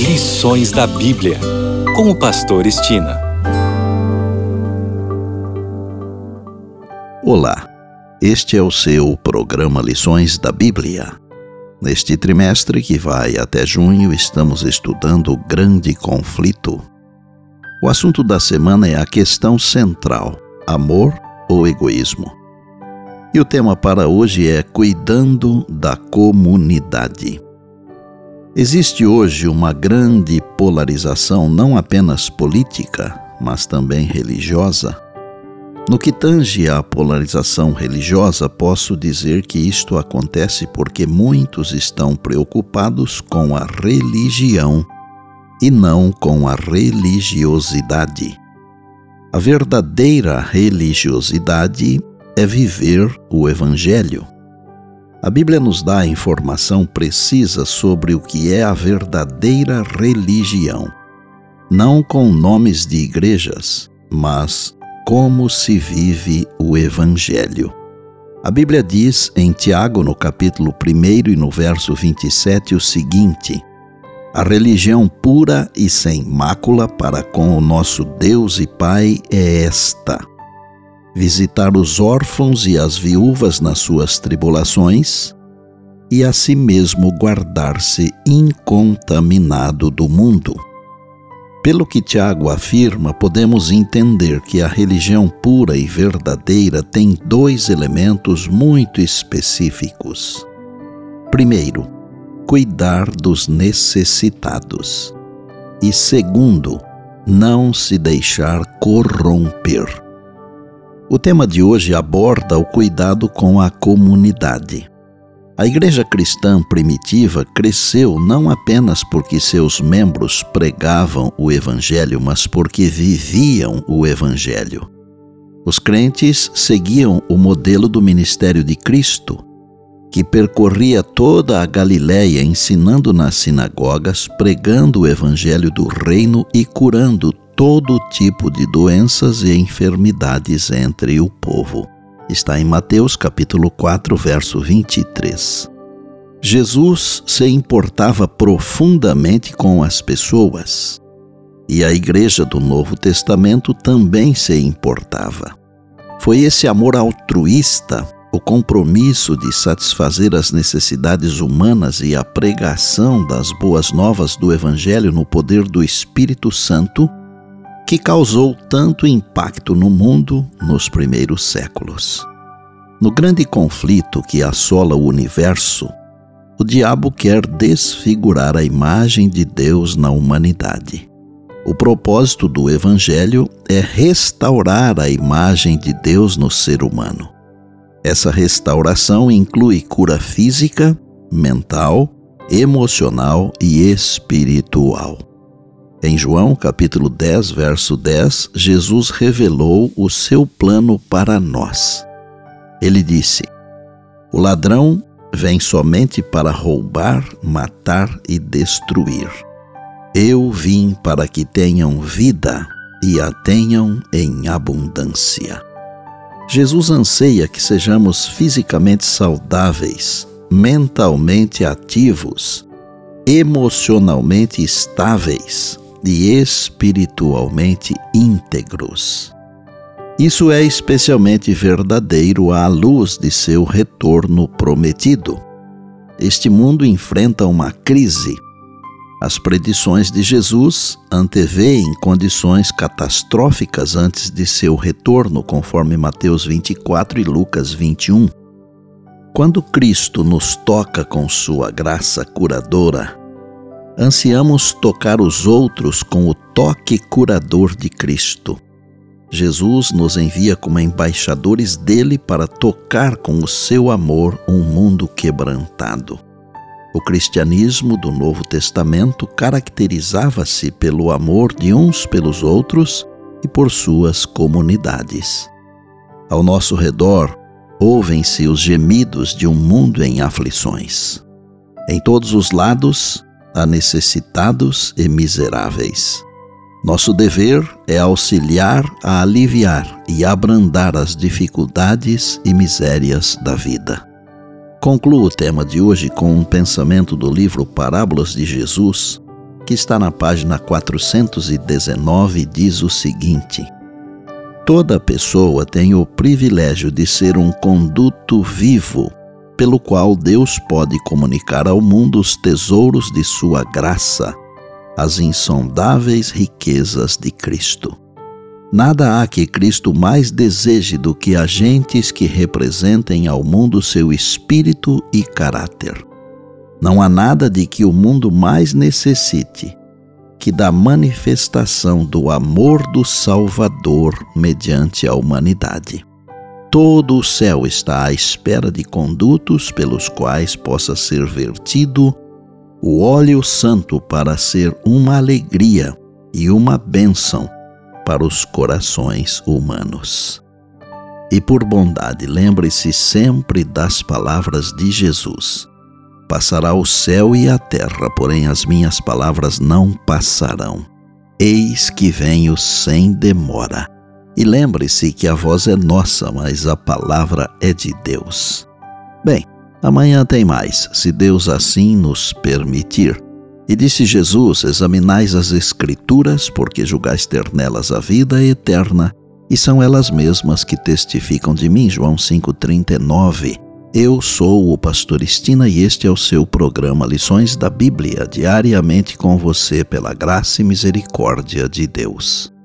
Lições da Bíblia, com o pastor Estina. Olá, este é o seu programa Lições da Bíblia. Neste trimestre que vai até junho, estamos estudando o grande conflito. O assunto da semana é a questão central: amor ou egoísmo? E o tema para hoje é cuidando da comunidade. Existe hoje uma grande polarização, não apenas política, mas também religiosa. No que tange à polarização religiosa, posso dizer que isto acontece porque muitos estão preocupados com a religião e não com a religiosidade. A verdadeira religiosidade é viver o Evangelho. A Bíblia nos dá a informação precisa sobre o que é a verdadeira religião, não com nomes de igrejas, mas como se vive o Evangelho. A Bíblia diz em Tiago, no capítulo 1 e no verso 27, o seguinte: a religião pura e sem mácula para com o nosso Deus e Pai é esta: visitar os órfãos e as viúvas nas suas tribulações, e a si mesmo guardar-se incontaminado do mundo. Pelo que Tiago afirma, podemos entender que a religião pura e verdadeira tem dois elementos muito específicos. Primeiro, cuidar dos necessitados. E segundo, não se deixar corromper. O tema de hoje aborda o cuidado com a comunidade. A igreja cristã primitiva cresceu não apenas porque seus membros pregavam o Evangelho, mas porque viviam o Evangelho. Os crentes seguiam o modelo do ministério de Cristo, que percorria toda a Galiléia ensinando nas sinagogas, pregando o Evangelho do reino e curando todo tipo de doenças e enfermidades entre o povo. Está em Mateus capítulo 4, verso 23. Jesus se importava profundamente com as pessoas, e a igreja do Novo Testamento também se importava. Foi esse amor altruísta, o compromisso de satisfazer as necessidades humanas e a pregação das boas novas do Evangelho no poder do Espírito Santo que causou tanto impacto no mundo nos primeiros séculos. No grande conflito que assola o universo, o diabo quer desfigurar a imagem de Deus na humanidade. O propósito do Evangelho é restaurar a imagem de Deus no ser humano. Essa restauração inclui cura física, mental, emocional e espiritual. Em João capítulo 10, verso 10, Jesus revelou o seu plano para nós. Ele disse: o ladrão vem somente para roubar, matar e destruir. Eu vim para que tenham vida e a tenham em abundância. Jesus anseia que sejamos fisicamente saudáveis, mentalmente ativos, emocionalmente estáveis e espiritualmente íntegros. Isso é especialmente verdadeiro à luz de seu retorno prometido. Este mundo enfrenta uma crise. As predições de Jesus antevêem condições catastróficas antes de seu retorno, conforme Mateus 24 e Lucas 21. Quando Cristo nos toca com sua graça curadora, ansiamos tocar os outros com o toque curador de Cristo. Jesus nos envia como embaixadores dele para tocar com o seu amor um mundo quebrantado. O cristianismo do Novo Testamento caracterizava-se pelo amor de uns pelos outros e por suas comunidades. Ao nosso redor, ouvem-se os gemidos de um mundo em aflições. Em todos os lados, há necessitados e miseráveis. Nosso dever é auxiliar a aliviar e abrandar as dificuldades e misérias da vida. Concluo o tema de hoje com um pensamento do livro Parábolas de Jesus, que está na página 419, diz o seguinte: toda pessoa tem o privilégio de ser um conduto vivo, pelo qual Deus pode comunicar ao mundo os tesouros de sua graça, as insondáveis riquezas de Cristo. Nada há que Cristo mais deseje do que agentes que representem ao mundo seu espírito e caráter. Não há nada de que o mundo mais necessite que da manifestação do amor do Salvador mediante a humanidade. Todo o céu está à espera de condutos pelos quais possa ser vertido o óleo santo para ser uma alegria e uma bênção para os corações humanos. E por bondade, lembre-se sempre das palavras de Jesus: passará o céu e a terra, porém as minhas palavras não passarão. Eis que venho sem demora. E lembre-se que a voz é nossa, mas a palavra é de Deus. Bem, amanhã tem mais, se Deus assim nos permitir. E disse Jesus: examinais as Escrituras, porque julgais ter nelas a vida eterna, e são elas mesmas que testificam de mim. João 5,39. Eu sou o pastor Estina e este é o seu programa Lições da Bíblia, diariamente com você pela graça e misericórdia de Deus.